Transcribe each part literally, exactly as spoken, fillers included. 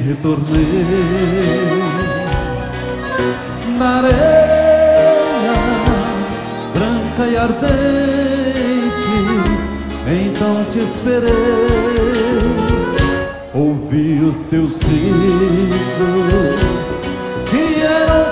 retornei na areia branca e ardente, então te esperei. Ouvi os teus risos que eram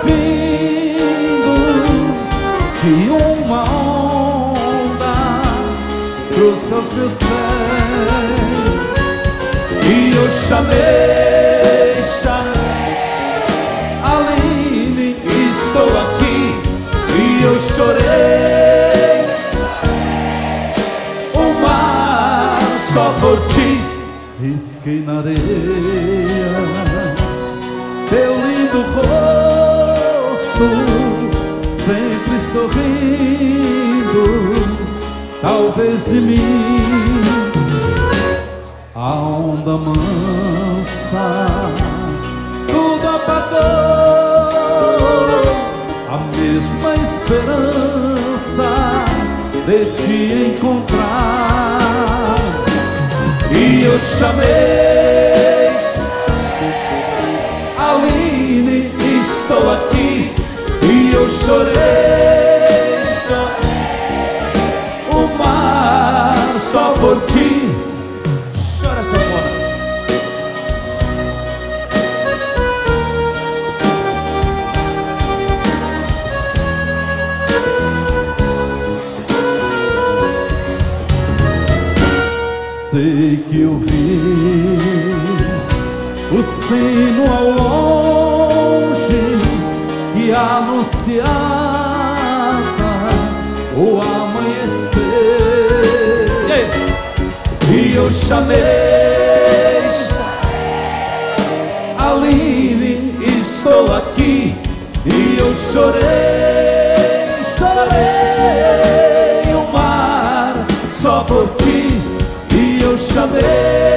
vindos de uma onda, trouxe aos meus pés e eu chamei, chamei Aline, estou aqui. E eu chorei o mar só por ti. Risquei na areia teu lindo rosto, sempre sorrindo, talvez de mim. A onda mansa tudo apagou, a mesma esperança de te encontrar. E eu chamei, Aline, estou aqui. E eu chorei, chorei o mar só por ti. Chora, sanfona. Sei que eu vi o sino ao longe que anunciava o amanhecer. E eu chamei, Aline, estou aqui. E eu chorei, chorei o mar só por ti. E eu chamei